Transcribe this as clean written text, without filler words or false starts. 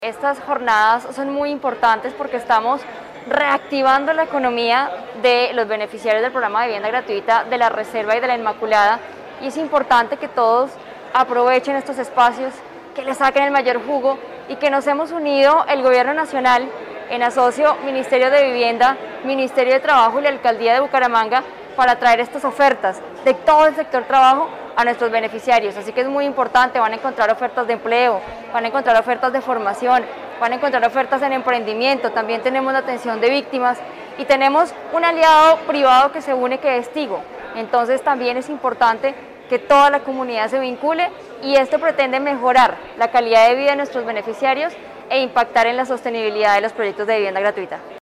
Estas jornadas son muy importantes porque estamos reactivando la economía de los beneficiarios del programa de vivienda gratuita de la Reserva y de la Inmaculada, y es importante que todos aprovechen estos espacios, que le saquen el mayor jugo y que nos hemos unido el Gobierno Nacional en asocio Ministerio de Vivienda, Ministerio de Trabajo y la Alcaldía de Bucaramanga para traer estas ofertas de todo el sector trabajo a nuestros beneficiarios. Así que es muy importante, van a encontrar ofertas de empleo, van a encontrar ofertas de formación, van a encontrar ofertas en emprendimiento, también tenemos la atención de víctimas y tenemos un aliado privado que se une, que es Tigo. Entonces también es importante que toda la comunidad se vincule, y esto pretende mejorar la calidad de vida de nuestros beneficiarios e impactar en la sostenibilidad de los proyectos de vivienda gratuita.